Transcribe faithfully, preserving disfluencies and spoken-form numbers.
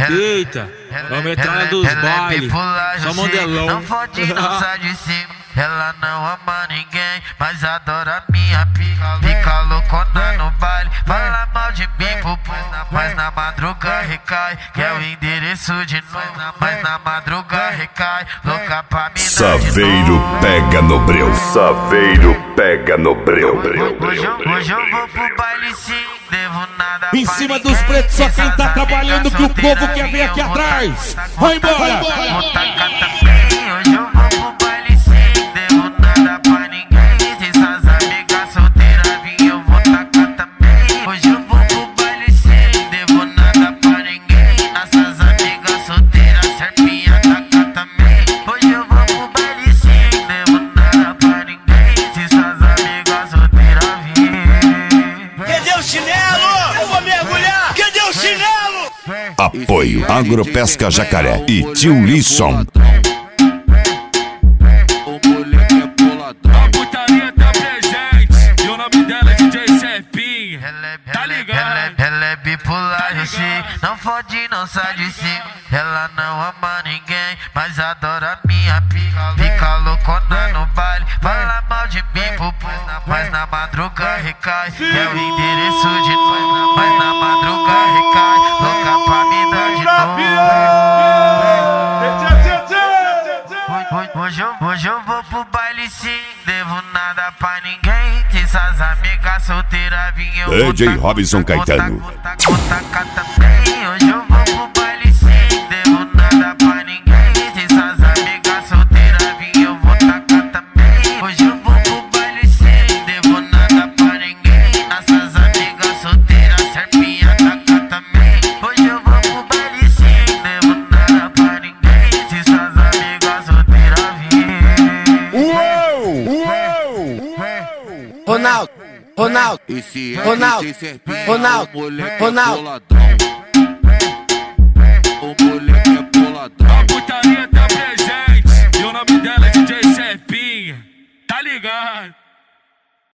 Eita, vamos entrar dos bailes, só modelão. Não fode, não sai de cima. Ela não ama ninguém, mas adora minha pica. Fica loucona no baile, fala mal de mim pro povo, mas na madruga recai. Quer o endereço de novo, mas na madruga recai. Louca pra me Saveiro pega no breu, Saveiro pega no breu. Hoje eu, hoje eu vou pro baile sim, devo nada. Em cima dos pretos só quem tá trabalhando que o povo quer ver aqui atrás. Vai embora! Vou tacar também, hoje eu vou pro baile sim, devo nada pra ninguém. Se suas amigas solteiras vir, eu vou tacar também. Hoje eu vou pro baile sim, devo nada pra ninguém. Nossas amigas solteiras, serpinha tacar também. Hoje eu vou pro baile sim, devo nada pra ninguém. Se suas amigas solteiras vir. Cadê o chinelo? Eu vou mergulhar! Cadê o chinelo? Apoio Agropesca Jacaré e Tio Lisson. A putaria tá presente e o nome dela é D J Serpinha. Tá ligado? Ela é bipolar, eu sei. Não fode, não sai de cima. Ela não ama ninguém, mas adora minha pica. Fica loucona no baile, fala mal de mim pro povo, mas na madruga recai. Quer o endereço de nós, mas na madruga recai. Louca pra me dar de novo. Hoje eu, hoje eu vou pro baile sim, devo nada pra ninguém. Se suas amigas solteiras vir, eu vou D J Robson Caetano. Vou tacar também. Hoje eu vou pro baile sim, devo nada pra ninguém. Se suas amigas solteiras vir, eu vou tacar também. Hoje eu vou pro baile sim, devo nada pra ninguém. Nossas amigas solteiras, serpinha tacar também. Hoje eu vou pro baile sim, devo nada pra ninguém. Se suas amigas solteiras Ronaldo, Ronaldo, Ronaldo, Ronaldo, Ronaldo.